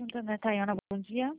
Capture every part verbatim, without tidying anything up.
Santana, Tayana, bom dia.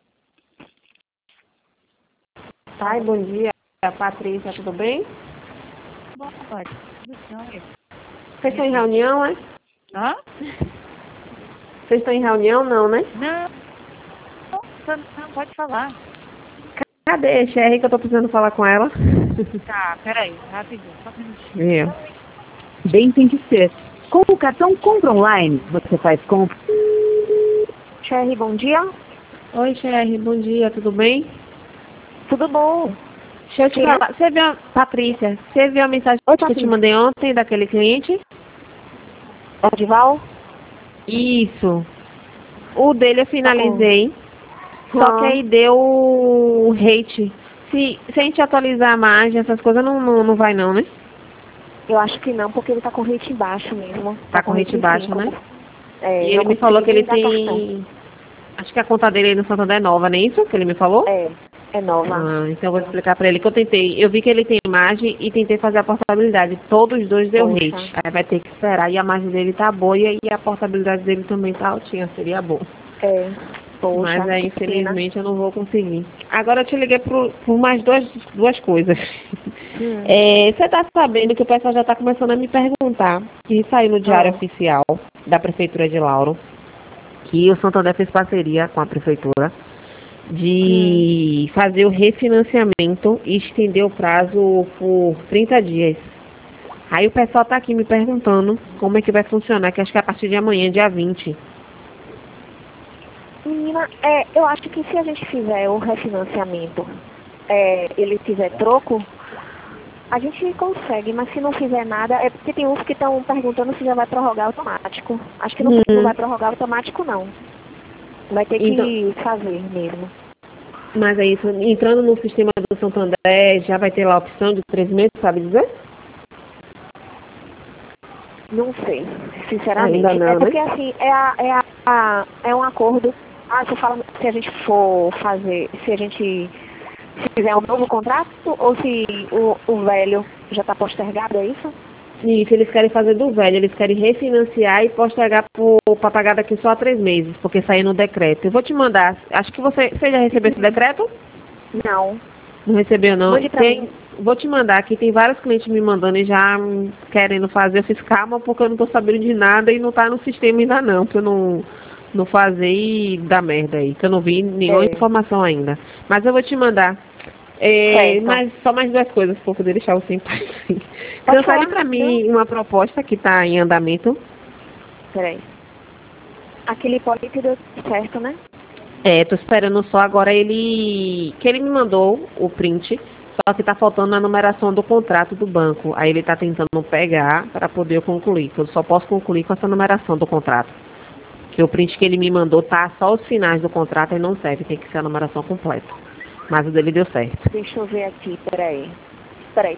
Ai, bom dia, Patrícia, tudo bem? Boa tarde, tudo jóia. Vocês estão em reunião, é? Hã? Vocês estão em reunião, não, né? Não, não, não, pode falar. Cadê a Sherry que eu tô precisando falar com ela? Tá, peraí, rapidinho, só um minutinho. Viu? Bem tem que ser. Com o cartão Compra Online, você faz compra. Sherry, bom dia. Oi, Sherry, bom dia, tudo bem? Tudo bom? Deixa eu te Sim. falar, você viu, a... Patrícia, você viu a mensagem Oi, que eu te Patrícia. mandei ontem daquele cliente? Odival? Isso. O dele eu finalizei, Tá só que aí deu o hate. Se, se a gente atualizar a margem, essas coisas não, não, não vai não, né? Eu acho que não, porque ele tá com rate baixo mesmo. Tá com rate baixo, cinco. né? É, E ele não me falou que consegui ele dar cartão. tem... Acho que a conta dele aí no Santander é nova, não é isso que ele me falou? É, é nova. Ah, então eu vou explicar pra ele que eu tentei. Eu vi que ele tem margem e tentei fazer a portabilidade. Todos os dois deu Poxa. hate. Aí vai ter que esperar. E a margem dele tá boa e a portabilidade dele também tá altinha. Seria bom. É, poxa. Mas aí, que pena. infelizmente, eu não vou conseguir. Agora eu te liguei por, por mais duas, duas coisas. Hum. É, você tá sabendo que o pessoal já tá começando a me perguntar, que saiu no Diário Ah. Oficial da Prefeitura de Lauro, que o Santander fez parceria com a Prefeitura de fazer o refinanciamento e estender o prazo por trinta dias. Aí o pessoal tá aqui me perguntando como é que vai funcionar, que acho que é a partir de amanhã, dia vinte. Menina, é, eu acho que se a gente fizer o refinanciamento, é, ele fizer troco, a gente consegue, mas se não fizer nada, é porque tem uns que estão perguntando se já vai prorrogar automático. Acho que não, Hum. não vai prorrogar automático, não. Vai ter Então- que fazer mesmo. Mas é isso, entrando no sistema do Santander, já vai ter lá a opção de três meses, sabe dizer? Não sei, sinceramente. Ainda não, é porque né? assim, é, a, é, a, a- é um acordo. Ah, você fala se a gente for fazer, se a gente se fizer um novo contrato ou se o, o velho já está postergado, é isso? Isso, eles querem fazer do velho, eles querem refinanciar e postergar para pagar daqui só a três meses, porque saiu no decreto. Eu vou te mandar, acho que você, você já recebeu esse decreto? Não. Não recebeu não? Mande pra Tem, mim. vou te mandar aqui, tem vários clientes me mandando e já hum, querendo fazer. Eu fiz calma porque eu não tô sabendo de nada e não tá no sistema ainda não, pra eu não, não fazer e dar merda aí, que eu não vi nenhuma É. informação ainda. Mas eu vou te mandar. É, Certo. mas só mais duas coisas pra eu poder deixar você em paz. Pode Transfere falar. pra mim uma proposta que tá em andamento. Peraí. Aquele hipólito deu certo, né? É, tô esperando só agora ele. Que ele me mandou o print, só que tá faltando a numeração do contrato do banco. Aí ele tá tentando pegar para poder eu concluir. Que eu só posso concluir com essa numeração do contrato. Que o print que ele me mandou tá só os finais do contrato e não serve, tem que ser a numeração completa. Mas o dele deu certo. Deixa eu ver aqui, peraí. Peraí.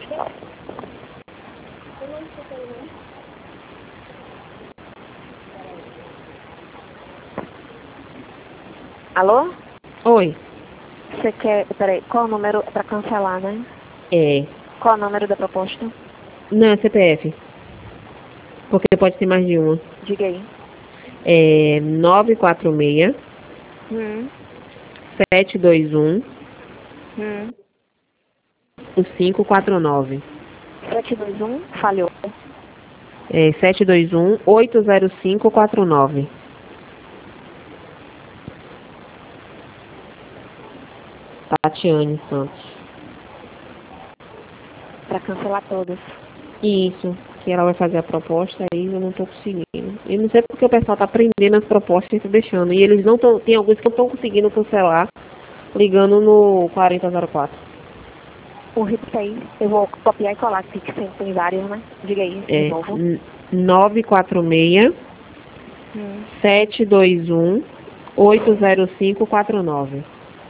Alô? Oi. Você quer. Peraí, qual o número para cancelar, né? É. Qual o número da proposta? Não, é C P F. Porque pode ter mais de uma. Diga aí. É nove quatro seis, Hum, sete dois um, hum. cinco quatro nove. sete dois um, falhou. É sete dois um, oito zero cinco quatro nove. Tatiane Santos. Para cancelar todas. Isso, que ela vai fazer a proposta aí eu não tô conseguindo. Eu não sei porque o pessoal tá prendendo as propostas e tá deixando. E eles não estão, tem alguns que não estão conseguindo cancelar, ligando no quarenta zero quatro. O repita aí. Eu vou copiar e colar aqui, que sempre tem vários, né? Diga aí, de É novo. nove quatro seis, Hum. sete dois um, oito zero cinco quatro nove.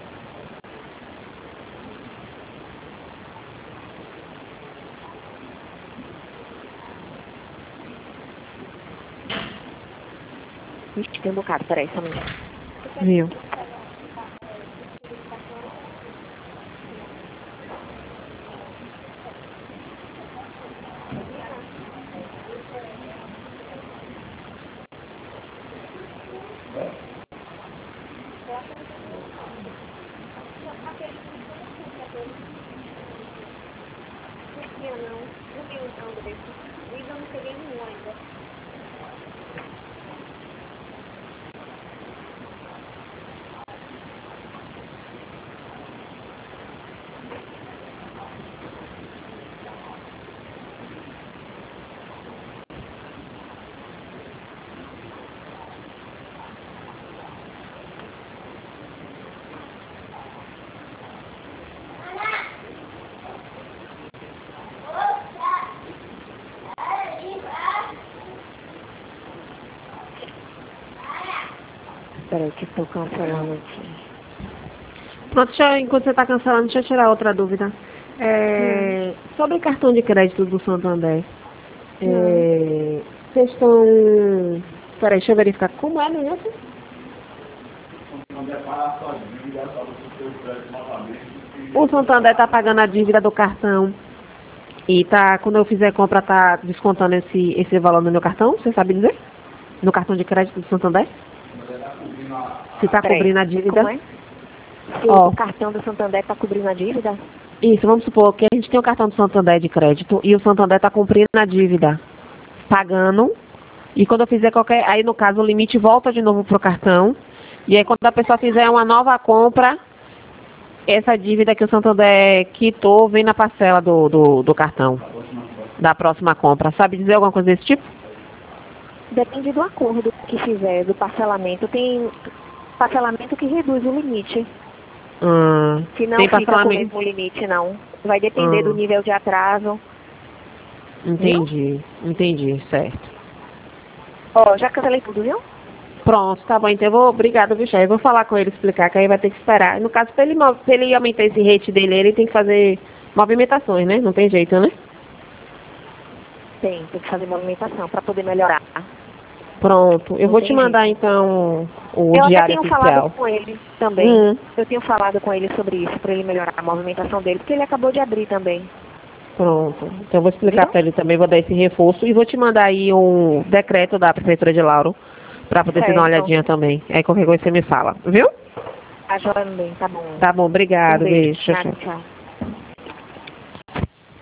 Ixi, tem um bocado, peraí, só um minuto. Viu? Eu não peguei nenhum ainda. Peraí que estou cancelando aqui. Pronto, deixa eu- enquanto você está cancelando, deixa eu tirar outra dúvida. É, sobre cartão de crédito do Santander. É, vocês estão... Peraí, deixa eu verificar. Como é, né? O Santander está pagando a dívida do cartão. E tá, quando eu fizer compra, tá descontando esse, esse valor no meu cartão? Você sabe dizer? No cartão de crédito do Santander? Se está Peraí, cobrindo a dívida? como é? Se Ó. o cartão do Santander está cobrindo a dívida? Isso, vamos supor que a gente tem o cartão do Santander de crédito e o Santander está cumprindo a dívida, pagando. E quando eu fizer qualquer... Aí, no caso, o limite volta de novo pro cartão. E aí, quando a pessoa fizer uma nova compra, essa dívida que o Santander quitou vem na parcela do, do, do cartão, da próxima compra. Sabe dizer alguma coisa desse tipo? Depende do acordo que fizer, do parcelamento. Tem parcelamento que reduz o limite. Hum, Se não tem fica com o parcelamento. mesmo limite, não. Vai depender Hum. do nível de atraso. Entendi, entendi, certo. Ó, já cancelei tudo, viu? Pronto, tá bom. Então eu vou, obrigado, viu, chefe? Eu vou falar com ele, explicar, que aí vai ter que esperar. No caso, pra ele, mo- pra ele aumentar esse rate dele, ele tem que fazer movimentações, né? Não tem jeito, né? Tem, tem que fazer movimentação para poder melhorar. Pronto. Eu Não vou tem te mandar, então, o Eu até diário tenho oficial. falado com ele também. Hum. Eu tenho falado com ele sobre isso, para ele melhorar a movimentação dele, porque ele acabou de abrir também. Pronto. Então eu vou explicar Viu? pra ele também, vou dar esse reforço e vou te mandar aí um decreto da Prefeitura de Lauro pra poder você dar uma Certo. olhadinha também. Aí qualquer coisa você me fala, viu? Tá joia bem, tá bom. Tá bom, obrigado, Um beijo. beijo. Tchau, Nada, tchau. tchau.